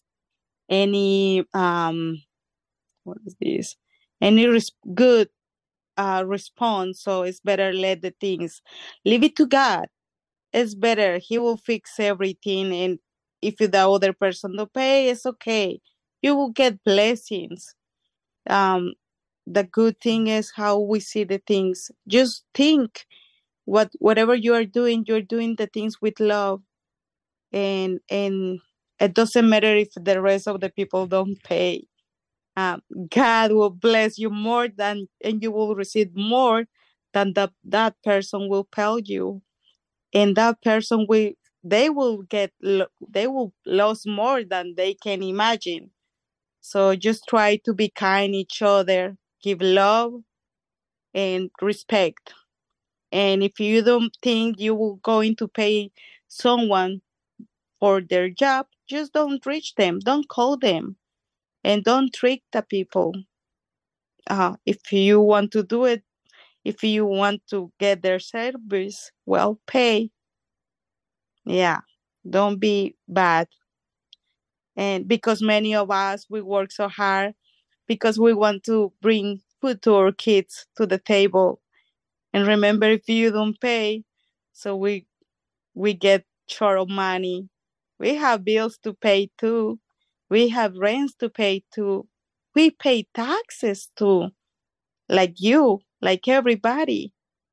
any um what is this any res- good uh, response. So it's better let the things, leave it to God. It's better. He will fix everything. And if the other person don't pay, it's okay. You will get blessings. Um, the good thing is how we see the things. Just think what whatever you are doing, you're doing the things with love, and and it doesn't matter if the rest of the people don't pay. Um, God will bless you more than, and you will receive more than that that person will pay you. and that person will they will get they will lose more than they can imagine. So just try to be kind each other, give love and respect. And if you don't think you will going to pay someone for their job, just don't reach them, don't call them, and don't trick the people. Uh, if you want to do it, if you want to get their service, well, pay. Yeah, don't be bad. And because many of us, we work so hard because we want to bring food to our kids to the table. And remember, if you don't pay, so we we get short of money. We have bills to pay too. We have rents to pay too. We pay taxes too, like you, like everybody.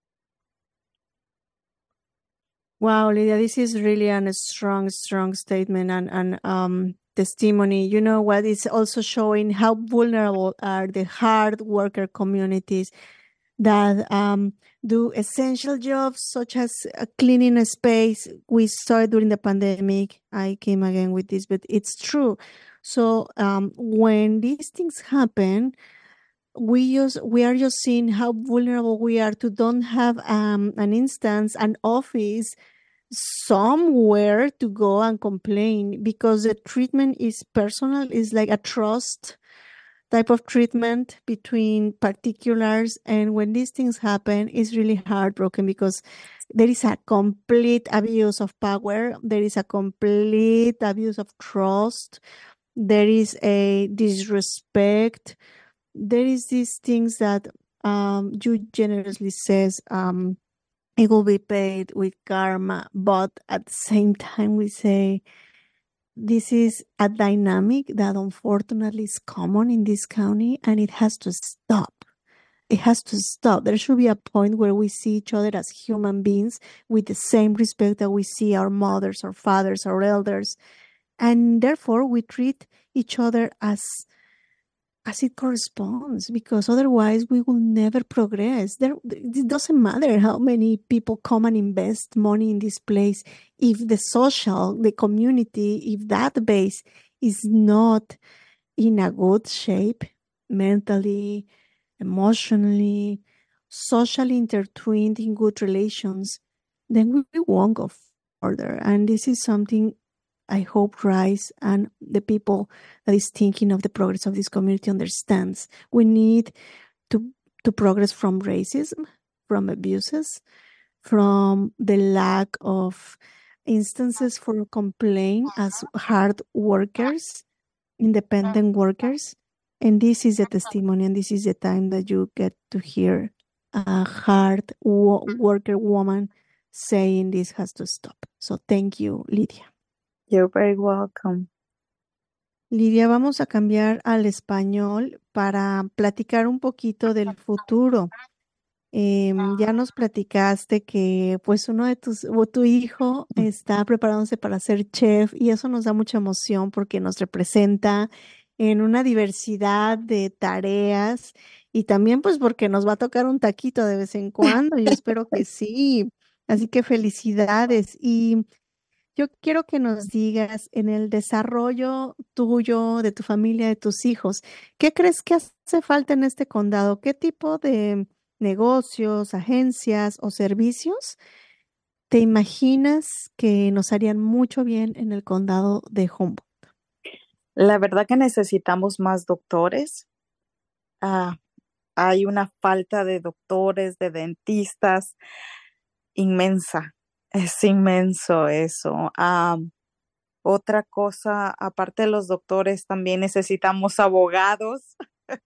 Wow, Lydia, this is really an, a strong, strong statement and, and um, testimony. You know what? It's also showing how vulnerable are the hard worker communities that um, do essential jobs such as uh, cleaning a space. We saw it during the pandemic. I came again with this, but it's true. So um, when these things happen, we just we are just seeing how vulnerable we are to don't have um, an instance, an office somewhere to go and complain, because the treatment is personal, is like a trust type of treatment between particulars. And when these things happen, it's really heartbroken because there is a complete abuse of power. There is a complete abuse of trust. There is a disrespect. There is these things that um, you generously says um, it will be paid with karma. But at the same time, we say, this is a dynamic that unfortunately is common in this county, and it has to stop. It has to stop. There should be a point where we see each other as human beings with the same respect that we see our mothers, our fathers, our elders. And therefore, we treat each other as as it corresponds, because otherwise we will never progress. There, it doesn't matter how many people come and invest money in this place. If the social, the community, if that base is not in a good shape, mentally, emotionally, socially intertwined in good relations, then we, we won't go further. And this is something I hope Rice and the people that is thinking of the progress of this community understands. We need to to progress from racism, from abuses, from the lack of instances for complaint as hard workers, independent workers. And this is a testimony, and this is the time that you get to hear a hard wo- worker woman saying this has to stop. So thank you, Lydia. You're very welcome. Lidia, vamos a cambiar al español para platicar un poquito del futuro. Eh, ya nos platicaste que pues uno de tus, o tu hijo está preparándose para ser chef, y eso nos da mucha emoción porque nos representa en una diversidad de tareas, y también pues porque nos va a tocar un taquito de vez en cuando. Yo espero que sí. Así que felicidades. Y yo quiero que nos digas, en el desarrollo tuyo, de tu familia, de tus hijos, ¿qué crees que hace falta en este condado? ¿Qué tipo de negocios, agencias o servicios te imaginas que nos harían mucho bien en el condado de Humboldt? La verdad que necesitamos más doctores. Ah, hay una falta de doctores, de dentistas inmensa. Es inmenso eso. Um, otra cosa, aparte de los doctores, también necesitamos abogados.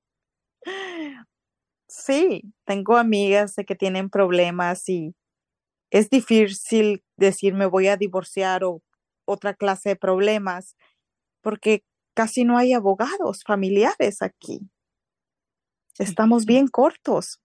Sí, tengo amigas de que tienen problemas y es difícil decir me voy a divorciar o otra clase de problemas porque casi no hay abogados familiares aquí. Estamos bien cortos.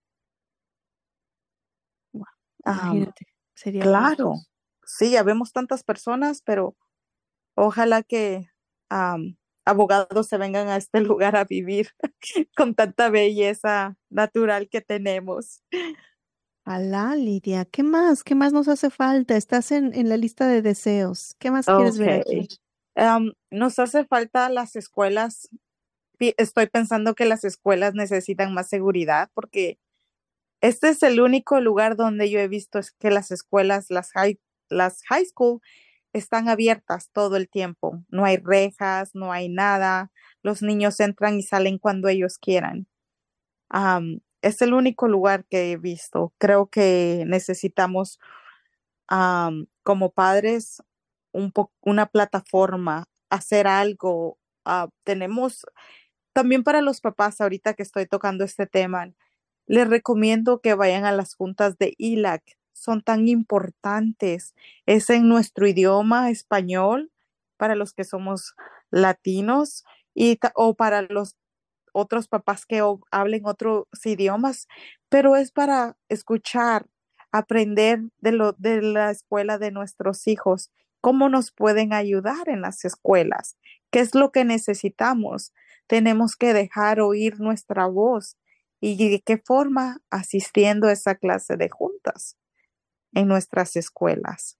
Wow, Um, imagínate, sería claro, hermoso. sí, habemos tantas personas, pero ojalá que um, abogados se vengan a este lugar a vivir con tanta belleza natural que tenemos. Alá, Lidia, ¿qué más? ¿Qué más nos hace falta? Estás en, en la lista de deseos. ¿Qué más quieres ver Okay. aquí? Am, nos hace falta las escuelas. Pi- Estoy pensando que las escuelas necesitan más seguridad porque este es el único lugar donde yo he visto es que las escuelas, las high, las high school, están abiertas todo el tiempo. No hay rejas, no hay nada. Los niños entran y salen cuando ellos quieran. Am, es el único lugar que he visto. Creo que necesitamos, am, como padres, un po- una plataforma, hacer algo. Ah, tenemos también para los papás, ahorita que estoy tocando este tema, les recomiendo que vayan a las juntas de I L A C. Son tan importantes. Es en nuestro idioma español para los que somos latinos y ta- o para los otros papás que o- hablen otros idiomas, pero es para escuchar, aprender de lo de la escuela de nuestros hijos, cómo nos pueden ayudar en las escuelas, qué es lo que necesitamos. Tenemos que dejar oír nuestra voz y de qué forma asistiendo a esa clase de juntas en nuestras escuelas.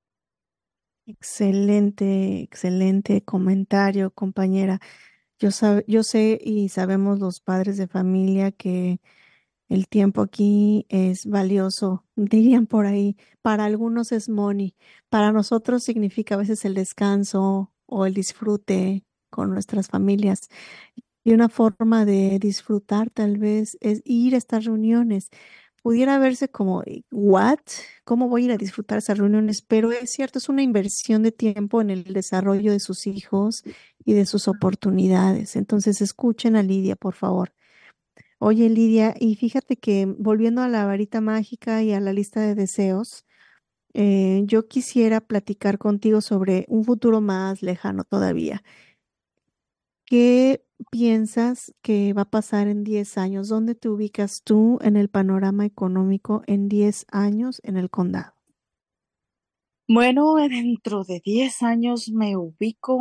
Excelente, excelente comentario, compañera. Yo, sab- yo sé y sabemos los padres de familia que el tiempo aquí es valioso, dirían por ahí. Para algunos es money, para nosotros significa a veces el descanso o el disfrute con nuestras familias. Y una forma de disfrutar tal vez es ir a estas reuniones. Pudiera verse como, eh, ¿what? ¿Cómo voy a ir a disfrutar esas reuniones? Pero es cierto, es una inversión de tiempo en el desarrollo de sus hijos y de sus oportunidades. Entonces, escuchen a Lidia, por favor. Oye, Lidia, y fíjate que volviendo a la varita mágica y a la lista de deseos, eh, yo quisiera platicar contigo sobre un futuro más lejano todavía. ¿Qué piensas que va a pasar en diez años? ¿Dónde te ubicas tú en el panorama económico en diez años en el condado? Bueno, dentro de diez años me ubico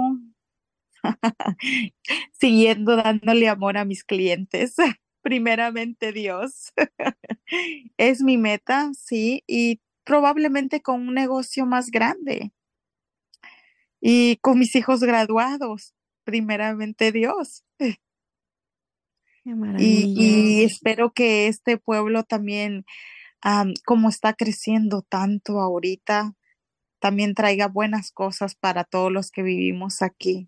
siguiendo dándole amor a mis clientes. Primeramente Dios. Es mi meta, sí, y probablemente con un negocio más grande y con mis hijos graduados, primeramente Dios. Qué Y, maravilla. y espero que este pueblo también, am, como está creciendo tanto ahorita, también traiga buenas cosas para todos los que vivimos aquí,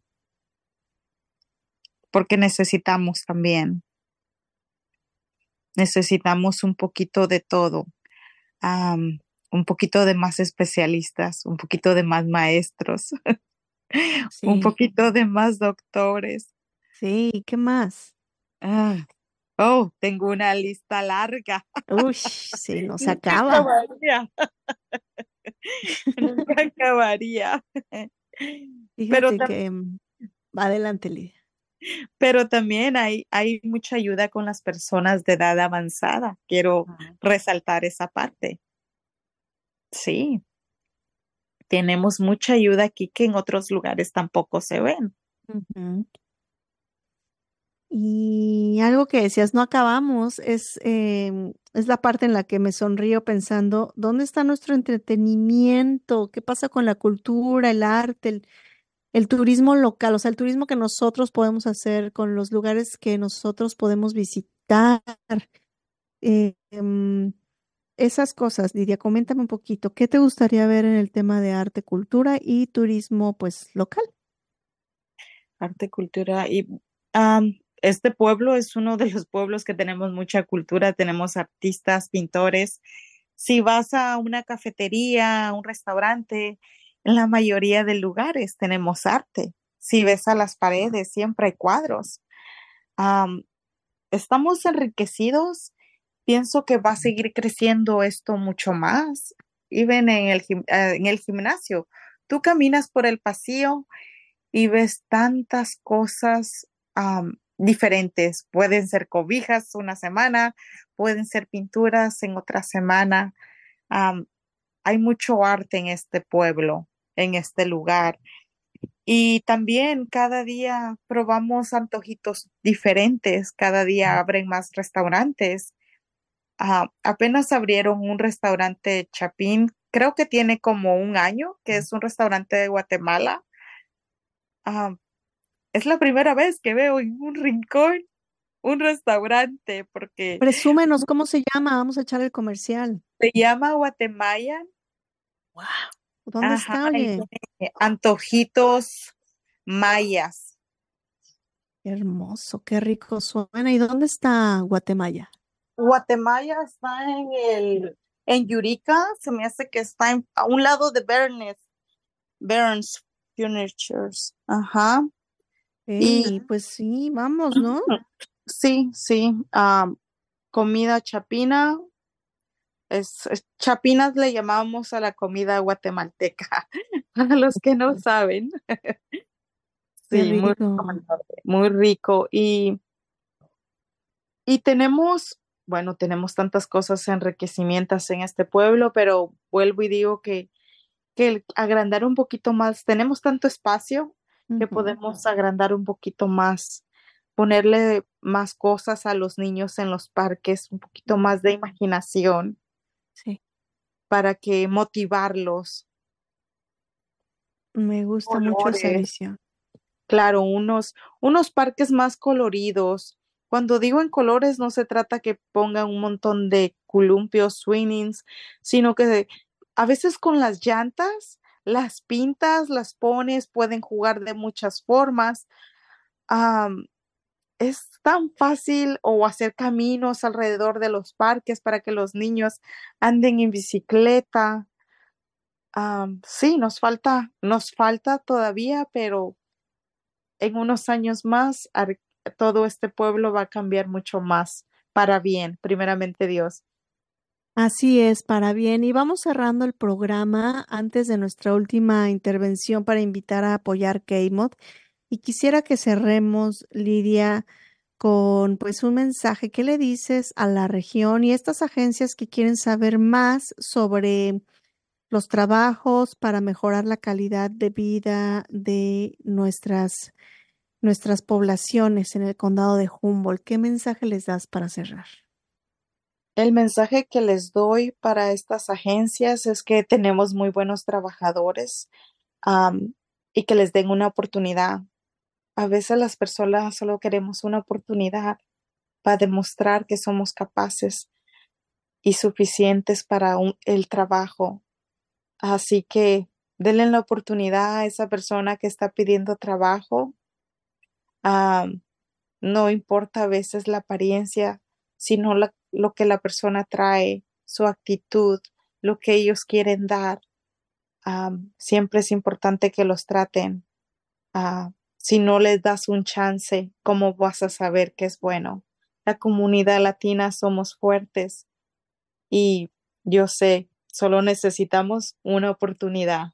porque necesitamos también, necesitamos un poquito de todo, am, un poquito de más especialistas, un poquito de más maestros, un Sí, poquito de más doctores. sí, ¿qué más? Ah, oh, tengo una lista larga. Uy, sí, no se Nunca acaba. acabaría, nunca acabaría. Pero, Fíjate tam- que, mm, adelante, Lidia. pero también hay, hay mucha ayuda con las personas de edad avanzada. Quiero resaltar esa parte. Sí, tenemos mucha ayuda aquí que en otros lugares tampoco se ven. Ujú. Y algo que decías, no acabamos, es, em, es la parte en la que me sonrío pensando, ¿dónde está nuestro entretenimiento? ¿Qué pasa con la cultura, el arte, el, el turismo local? O sea, el turismo que nosotros podemos hacer con los lugares que nosotros podemos visitar. Eh, em, esas cosas, Lidia, coméntame un poquito, ¿qué te gustaría ver en el tema de arte, cultura y turismo, pues, local? Arte, cultura y am, este pueblo es uno de los pueblos que tenemos mucha cultura, tenemos artistas, pintores. Si vas a una cafetería, a un restaurante, en la mayoría de lugares tenemos arte. Si ves a las paredes, siempre hay cuadros. Am, estamos enriquecidos. Pienso que va a seguir creciendo esto mucho más. Y ven en el, gim- eh, en el gimnasio. Tú caminas por el pasillo y ves tantas cosas am, diferentes. Pueden ser cobijas una semana, pueden ser pinturas en otra semana. Am, hay mucho arte en este pueblo, en este lugar. Y también cada día probamos antojitos diferentes, cada día abren más restaurantes. Ah, apenas abrieron un restaurante Chapín, creo que tiene como un año, que es un restaurante de Guatemala. Ah, es la primera vez que veo en un rincón un restaurante, porque Presúmenos, ¿cómo se llama? Vamos a echar el comercial. se llama Guatemala. Wow. ¿Dónde Ajá, está, y oye? tiene antojitos mayas. Qué hermoso, qué rico suena. ¿Y dónde está Guatemala? Guatemala está en el, en Yurica, se me hace que está en- a un lado de Burns, Burns Furnitures. Ajá. Y Ey, pues sí, vamos, ¿no? sí, sí, ah, comida chapina. Es, es- chapinas le llamamos a la comida guatemalteca, para los que no saben. Qué Sí, muy rico. recomendable, muy rico. Y, y tenemos, bueno, tenemos tantas cosas enriquecimientos en este pueblo, pero vuelvo y digo que, que el agrandar un poquito más, tenemos tanto espacio que Ujú, podemos agrandar un poquito más, ponerle más cosas a los niños en los parques, un poquito más de imaginación sí, para que motivarlos. me gusta mucho esa Colores, visión. claro, unos, unos parques más coloridos. Cuando digo en colores, no se trata que pongan un montón de columpios, swingings, sino que a veces con las llantas, las pintas, las pones, pueden jugar de muchas formas. Am, es tan fácil o hacer caminos alrededor de los parques para que los niños anden en bicicleta. Am, sí, nos falta, nos falta todavía, pero en unos años más ar- todo este pueblo va a cambiar mucho más para bien, primeramente Dios. Así es, para bien. Y vamos cerrando el programa antes de nuestra última intervención para invitar a apoyar K-Mod. Y quisiera que cerremos, Lidia, con pues un mensaje. ¿Qué le dices a la región y estas agencias que quieren saber más sobre los trabajos para mejorar la calidad de vida de nuestras, nuestras poblaciones en el condado de Humboldt? ¿Qué mensaje les das para cerrar? El mensaje que les doy para estas agencias es que tenemos muy buenos trabajadores, am, y que les den una oportunidad. A veces las personas solo queremos una oportunidad para demostrar que somos capaces y suficientes para un- el trabajo. Así que denle la oportunidad a esa persona que está pidiendo trabajo. Am, no importa a veces la apariencia, sino la- lo que la persona trae, su actitud, lo que ellos quieren dar. Am, siempre es importante que los traten. Ah, si no les das un chance, ¿cómo vas a saber que es bueno? La comunidad latina somos fuertes y yo sé, solo necesitamos una oportunidad.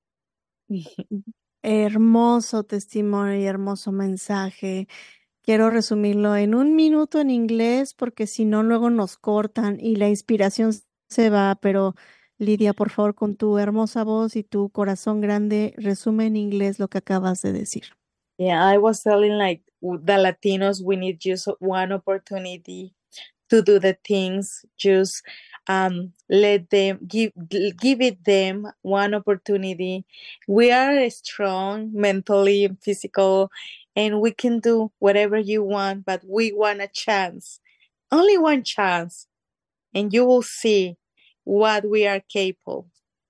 Hermoso testimonio y hermoso mensaje. Quiero resumirlo en un minuto en inglés porque si no luego nos cortan y la inspiración se va, pero Lidia, por favor, con tu hermosa voz y tu corazón grande, resume en inglés lo que acabas de decir. Yeah, I was telling like w- the Latinos, we need just one opportunity to do the things. Just um, let them give give it them one opportunity. We are strong mentally and physical, and we can do whatever you want. But we want a chance, only one chance, and you will see what we are capable.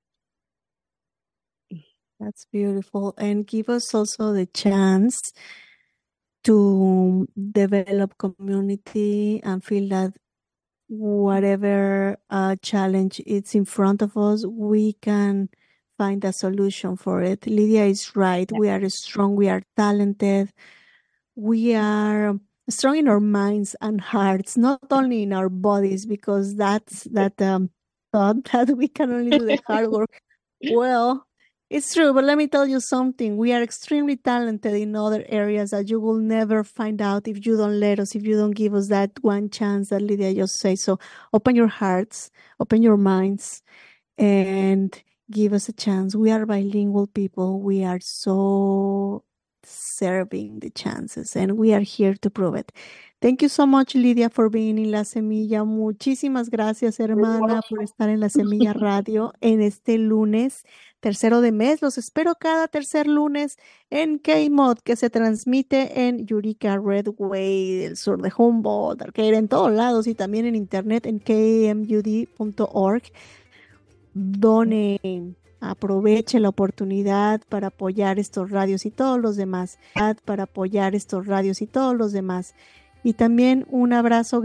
That's beautiful. And give us also the chance to develop community and feel that whatever uh, challenge is in front of us, we can find a solution for it. Lydia is right. We are strong. We are talented. We are strong in our minds and hearts, not only in our bodies, because that's that um, thought that we can only do the hard work. Well, it's true, but let me tell you something. We are extremely talented in other areas that you will never find out if you don't let us, if you don't give us that one chance that Lydia just said. So open your hearts, open your minds, and give us a chance. We are bilingual people. We are so serving the chances, and we are here to prove it. Thank you so much, Lidia, for being in La Semilla. Muchísimas gracias, hermana, por estar en La Semilla Radio en este lunes, tercero de mes. Los espero cada tercer lunes en K-Mod, que se transmite en Eureka, Redway, el sur de Humboldt, Arcade, en todos lados, y también en internet en K M U D punto org. Done, aproveche la oportunidad para apoyar estos radios y todos los demás, para apoyar estos radios y todos los demás. Y también un abrazo